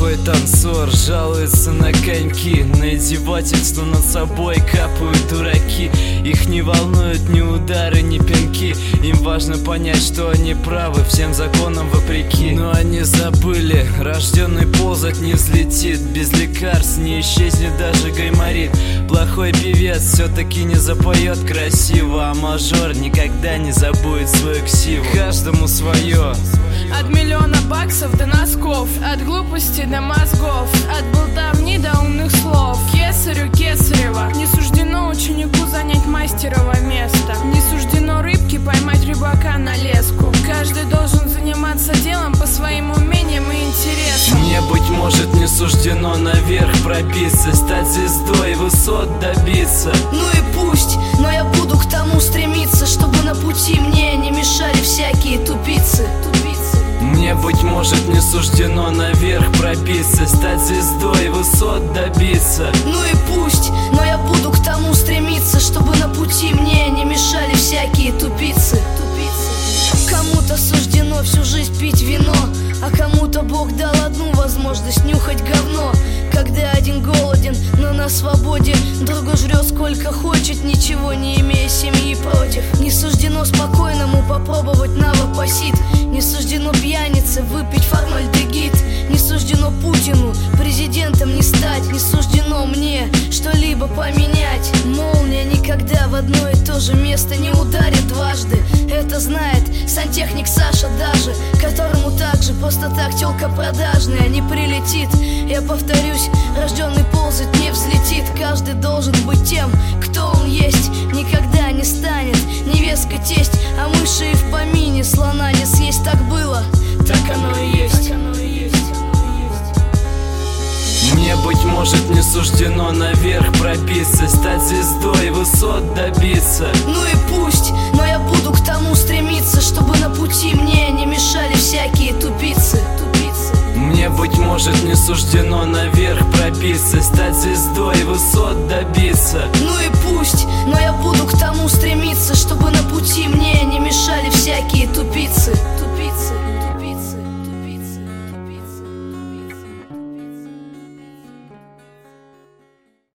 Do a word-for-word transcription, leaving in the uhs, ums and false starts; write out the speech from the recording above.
Плохой танцор жалуется на коньки, на издевательство над собой капают дураки. Их не волнуют ни удары, ни пинки. Им важно понять, что они правы, всем законам вопреки. Но они забыли, рожденный ползать не взлетит. Без лекарств не исчезнет даже гайморит. Плохой певец все-таки не запоет красиво, а мажор никогда не забудет свою ксиву. Каждому свое. От миллиона баксов до носков, от глупости до мозгов, от болтовни до умных слов. Кесарю Кесарева не суждено ученику занять мастерово место. Не суждено рыбке поймать рыбака на леску. Каждый должен заниматься делом по своим умениям и интересам. Мне, быть может, не суждено наверх пробиться, стать звездой, высот добиться. Ну и пусть, но я буду к тому стремиться, чтобы на пути мне не мешали всякие тупицы. Мне, быть может, не суждено наверх пробиться, стать звездой, высот добиться. Ну и пусть, но я буду к тому стремиться, чтобы на пути мне не мешали всякие тупицы. Кому-то суждено всю жизнь пить вино, а кому-то Бог дал одну возможность нюхать говно. Когда один голоден, но на свободе, другой жрет сколько хочет, ничего не имея семьи против. Не суждено спокойному попробовать навопосит. Не суждено пьянице выпить формальдегид. Не суждено Путину президентом не стать. Не суждено мне что-либо поменять. Молния никогда в одно и то же место не ударит дважды. Это знает сантехник Саша даже, которому также просто так тёлка продажная не прилетит. Я повторюсь, рожденный ползать не взлетит. Каждый должен быть тем, кто он есть. Никогда не станет невестка тесть, а мыши и в помине слона не съесть. Так было, так оно и есть. Мне, быть может, не суждено наверх пробиться, стать звездой, высот добиться. Ну и пусть, но я буду к тому стремиться, чтобы на пути мне не мешали всякие тупицы. Мне, быть может, не суждено наверх пробиться, стать звездой, высот добиться. Ну и пусть, но я буду к тому стремиться, чтобы на пути